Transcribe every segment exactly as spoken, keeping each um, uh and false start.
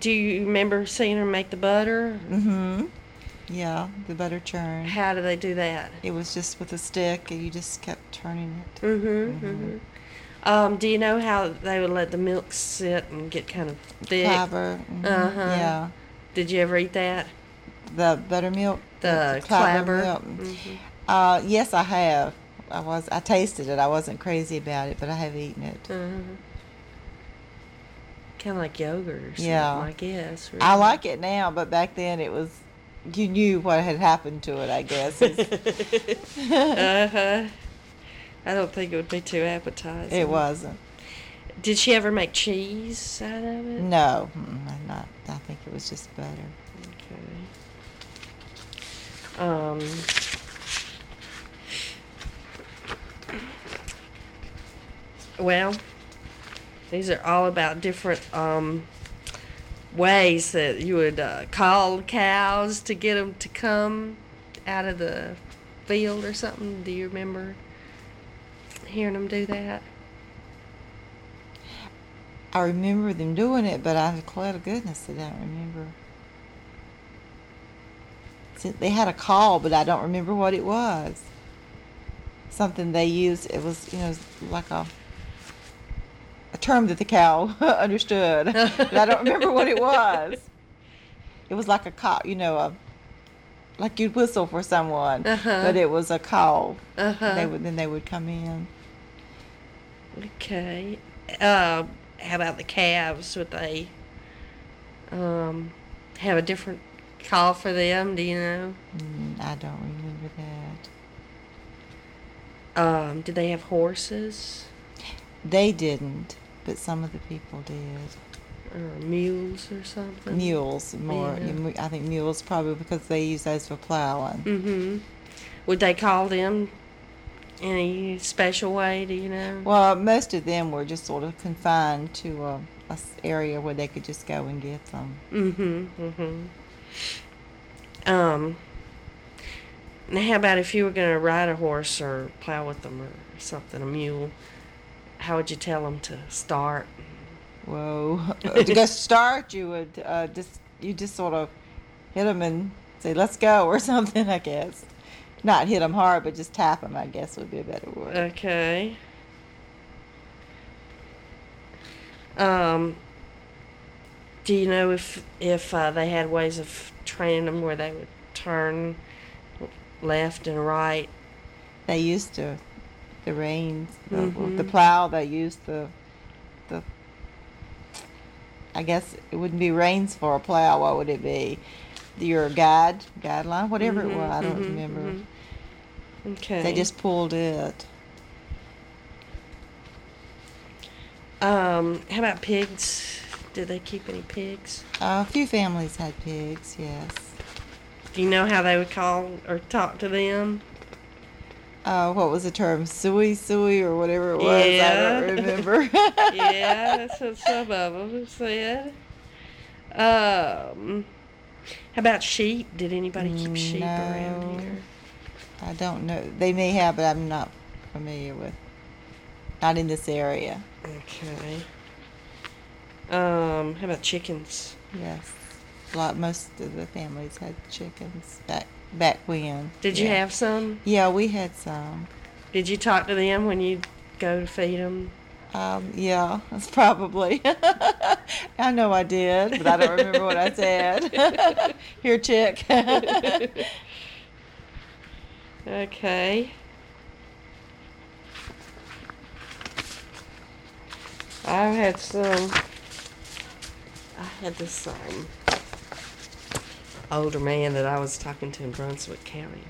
Do you remember seeing her make the butter? Mm-hmm. Yeah, the butter churn. How do they do that? It was just with a stick, and you just kept turning it. Mm-hmm. Mm-hmm. mm-hmm. Um, do you know how they would let the milk sit and get kind of thick? Clabber. Mm-hmm. Uh-huh. Yeah. Did you ever eat that? The buttermilk. The, the clabber. clabber. Milk. Mm-hmm. Uh, yes, I have. I was. I tasted it. I wasn't crazy about it, but I have eaten it. Uh-huh. Kind of like yogurt or something, Yeah. I guess. Really. I like it now, but back then it was. You knew what had happened to it, I guess. uh-huh. I don't think it would be too appetizing. It wasn't. Did she ever make cheese out of it? No, mm, not. I think it was just butter. Okay. Um. Well, these are all about different um, ways that you would uh, call cows to get them to come out of the field or something. Do you remember hearing them do that? I remember them doing it, but I declare to goodness I don't remember. They had a call, but I don't remember what it was. Something they used. It was, you know, like a a term that the cow understood, but I don't remember what it was. It was like a call, you know, a like you'd whistle for someone, uh-huh. but it was a call. Uh-huh. They would then they would come in. Okay. Uh, how about the calves? Would they um, have a different call for them? Do you know? Mm, I don't remember that. Um, did they have horses? They didn't, but some of the people did. Or mules or something? Mules more. Yeah. I think mules probably because they use those for plowing. Mm-hmm. Would they call them any special way? Do you know? Well, most of them were just sort of confined to a, a s- area where they could just go and get them. Mm-hmm. Mm-hmm. Um. Now, how about if you were going to ride a horse or plow with them or something, a mule? How would you tell them to start? Whoa! To go start, you would uh, just you just sort of hit them and say "Let's go" or something. I guess not hit them hard, but just tap them. I guess would be a better word. Okay. Um. Do you know if if uh, they had ways of training them where they would turn left and right? They used to the reins, the, Mhm. the plow. They used the the. I guess it wouldn't be reins for a plow. What would it be? Your guide, guideline, whatever Mhm, it was. I don't mhm, remember. mhm. Okay. They just pulled it. Um. How about pigs? Did they keep any pigs? Uh, a few families had pigs. Yes. Do you know how they would call or talk to them? Uh, what was the term? Suey, suey, or whatever it was. Yeah. I don't remember. Yeah, that's what some of them said. Um, how about sheep? Did anybody keep sheep No. around here? I don't know. They may have, but I'm not familiar with. Not in this area. Okay. Um, how about chickens? Yes. A lot. Most of the families had chickens back back when. Did you Yeah. have some? Yeah, we had some. Did you talk to them when you go to feed them? Um, yeah, that's probably. I know I did, but I don't remember what I said. Here, chick. Okay. I had some. I had this um, older man that I was talking to in Brunswick County.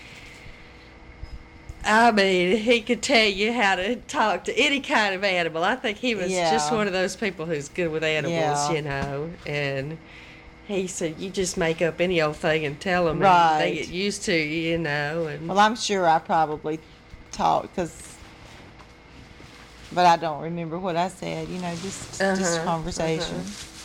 I mean, he could tell you how to talk to any kind of animal. I think he was Yeah. just one of those people who's good with animals, Yeah. you know. And he said, you just make up any old thing and tell them, and they Right. get used to you, you know. And Well, I'm sure I probably talked because, but I don't remember what I said. You know, just Uh-huh, just conversation. uh-huh.